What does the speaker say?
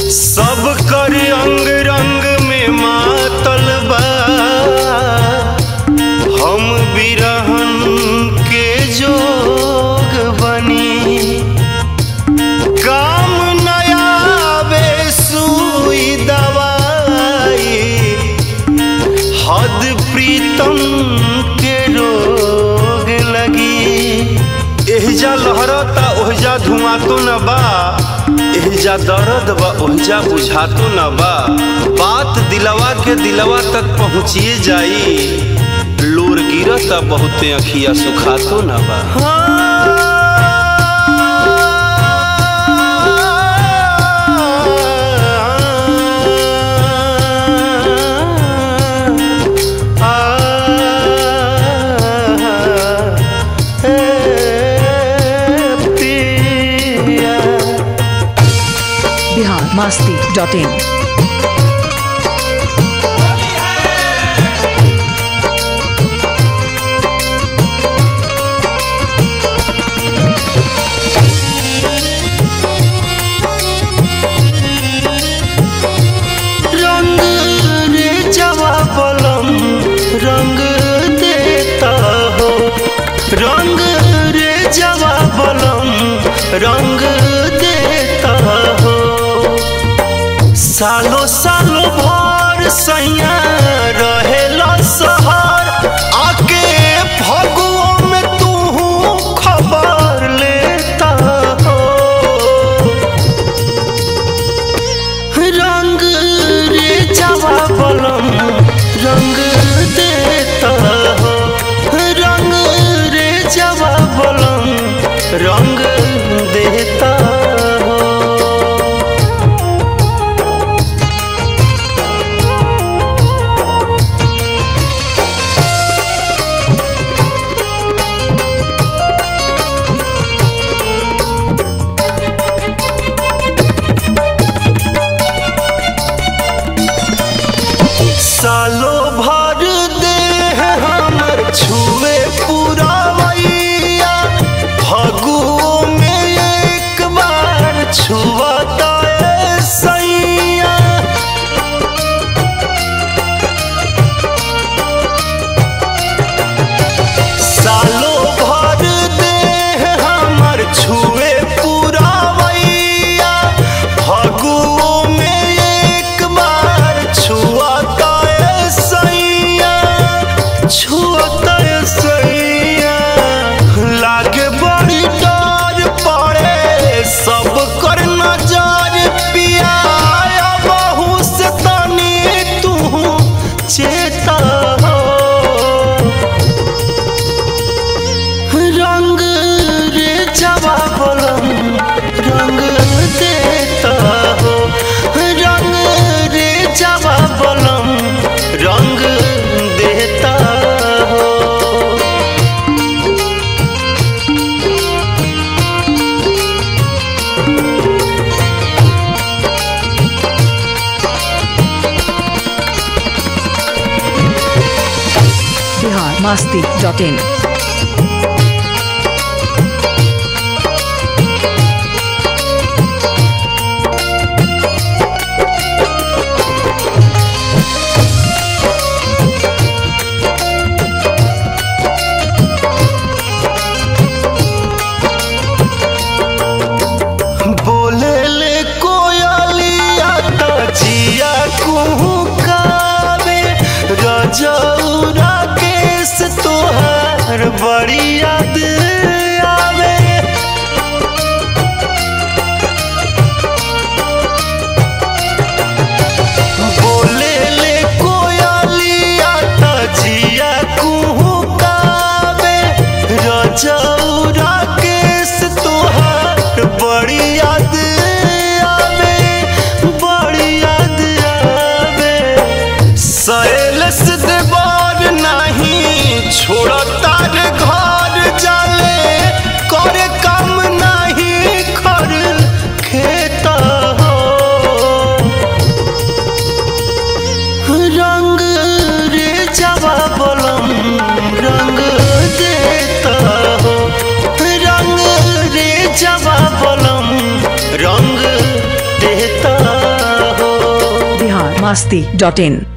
सब कर अंग रंग में मातल बा, हम बिरहन के जोग बनी। काम नया आवे सुई दवाई, हद प्रीतम के रोग लगी। एहिजा लहरता ओहिजा धुआं तो न बा, एहिजा दर्द बा ओहिजा बुझा तो न बा। बात दिलवा के दिलवा तक पहुँचिए जाई, लोर गिरता बहुते अखिया सुखा तो न बा। biharmasti.in रंग रे जवाबलम रंग देता हो, रंग रे जवाबलम रंग देता हो। सालो सालो भर सैया रहेला सहर, आके फगुओं में तू खबर लेता हो। रंग रे जवाबलम रंग देता हो, रंग रे जवाबलम रंग देता हो। सालो भर देह हमर छुए पुरावैया, फगुओं में एक बार छुआता सैया। सालो भर देह हमर छुए पुरावैया, फगुओं में एक बार छुआता छुअता सैया। लागे बड़ी डर पड़े सब कर नजर पिया, बहू से तनी तू चेता हो। रंग रे जवाबलम रंग देता हो, रंग रे जवाबलम रंग देता हो। biharmasti.in बोले ले कोयलिया तो जिया कुहुकावे, रजौरा केस तोहार masti.in